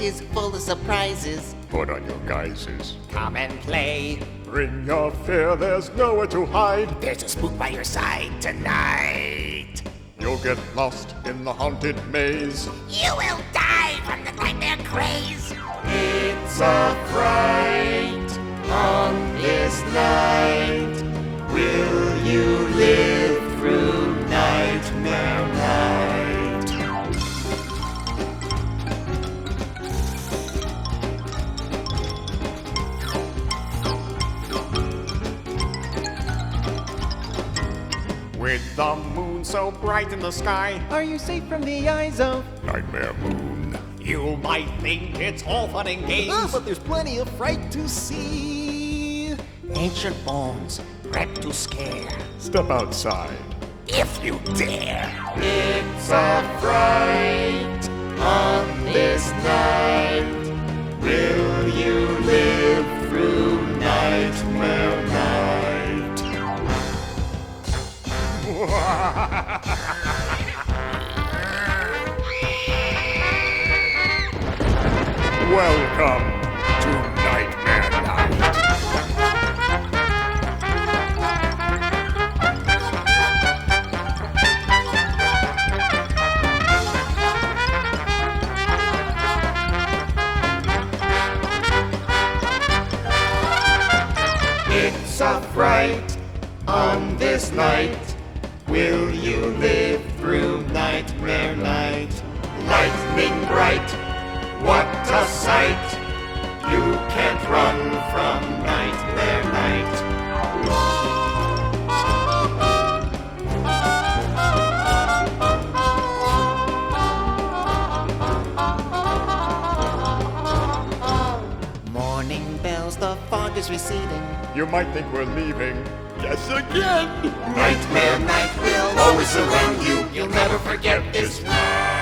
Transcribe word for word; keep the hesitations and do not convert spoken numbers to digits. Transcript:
is full of surprises. Put on your guises. Come and play. Bring your fear, there's nowhere to hide. There's a spook by your side tonight. You'll get lost in the haunted maze. You will die from the nightmare craze. It's a fright on this night. Will you live through Nightmare Night? With the moon so bright in the sky, Are you safe from the eyes of? Nightmare Moon. you might think it's all fun and games. Ah, but there's plenty of fright to see. Ancient bones, prepped to scare. Step outside. If you dare. It's a fright on this night. Will you live through Nightmare Night? Welcome to Nightmare Night. It's a fright on this night. Will you live through Nightmare Night? Lightning bright, what a sight! You can't run from Nightmare Night. Morning bells, the fog is receding. You might think we're leaving. Yes, again! Nightmare Night will always surround you. You'll never forget this night.